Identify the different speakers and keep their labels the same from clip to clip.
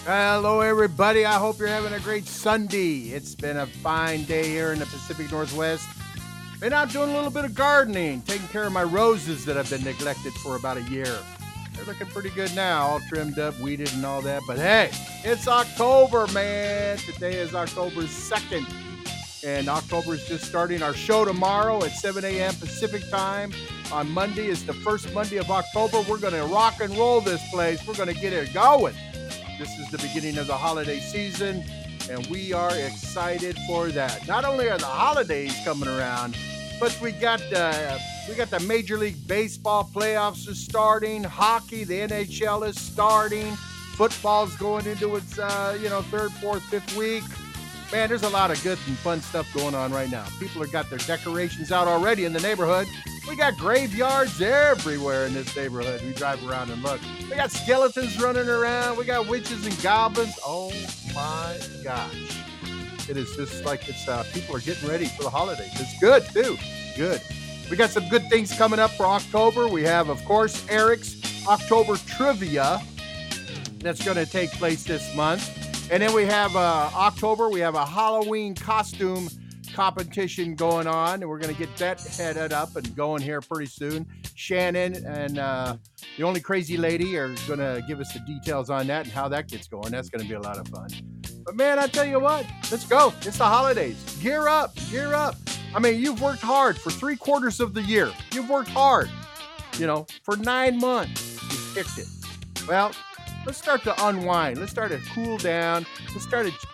Speaker 1: Hello, everybody. I hope you're having a great Sunday. It's been a fine day here in the Pacific Northwest. Been out doing a little bit of gardening, taking care of my roses that have been neglected for about a year. They're looking pretty good now, all trimmed up, weeded, and all that. But hey, it's October, man. Today is October 2nd, and October is just starting. Our show tomorrow at 7 a.m. Pacific time. On Monday is the first Monday of October. We're going to rock and roll this place. We're going to get it going. This is the beginning of the holiday season, and we are excited for that. Not only are the holidays coming around, but we got the Major League Baseball playoffs are starting. Hockey, the NHL is starting. Football's going into its third, fourth, fifth week. Man, there's a lot of good and fun stuff going on right now. People have got their decorations out already in the neighborhood. We got graveyards everywhere in this neighborhood. We drive around and look. We got skeletons running around. We got witches and goblins. Oh my gosh. It is just like people are getting ready for the holidays. It's good too. Good. We got some good things coming up for October. We have, of course, Eric's October Trivia that's going to take place this month. And then we have October, we have a Halloween costume competition going on, and we're going to get that headed up and going here pretty soon. Shannon and the Only Crazy Lady are going to give us the details on that and how that gets going. That's going to be a lot of fun. But man, I tell you what, let's go. It's the holidays. Gear up, gear up. I mean, you've worked hard for 3/4 of the year. You've worked hard, for 9 months. You've kicked it. Well, let's start to unwind. Let's start to cool down. Let's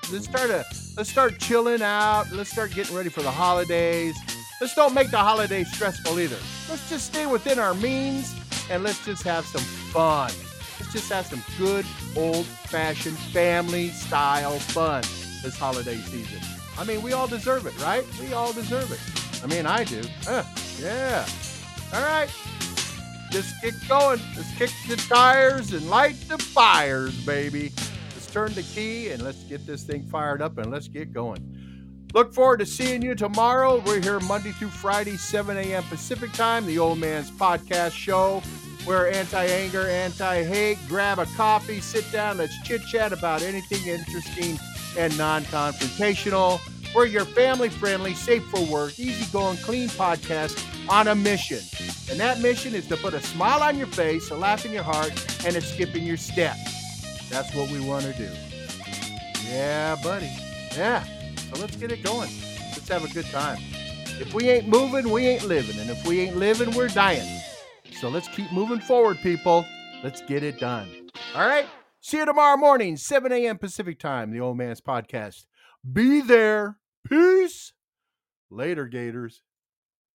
Speaker 1: start chilling out. Let's start getting ready for the holidays. Let's don't make the holidays stressful either. Let's just stay within our means and let's just have some fun. Let's just have some good old-fashioned family-style fun this holiday season. I mean, we all deserve it, right? We all deserve it. I mean, I do. Yeah. All right. Just get going. Let's kick the tires and light the fires, baby. Let's turn the key and let's get this thing fired up and let's get going. Look forward to seeing you tomorrow. We're here Monday through Friday, 7 a.m. Pacific time, the Old Man's Podcast Show. We're anti-anger, anti-hate. Grab a coffee, sit down, let's chit-chat about anything interesting and non-confrontational. We're your family-friendly, safe for work, easy-going, clean podcast on a mission. And that mission is to put a smile on your face, a laugh in your heart, and a skip in your step. That's what we want to do. Yeah, buddy. Yeah. So let's get it going. Let's have a good time. If we ain't moving, we ain't living. And if we ain't living, we're dying. So let's keep moving forward, people. Let's get it done. All right? See you tomorrow morning, 7 a.m. Pacific time, the Old Man's Podcast. Be there. Peace. Later, Gators.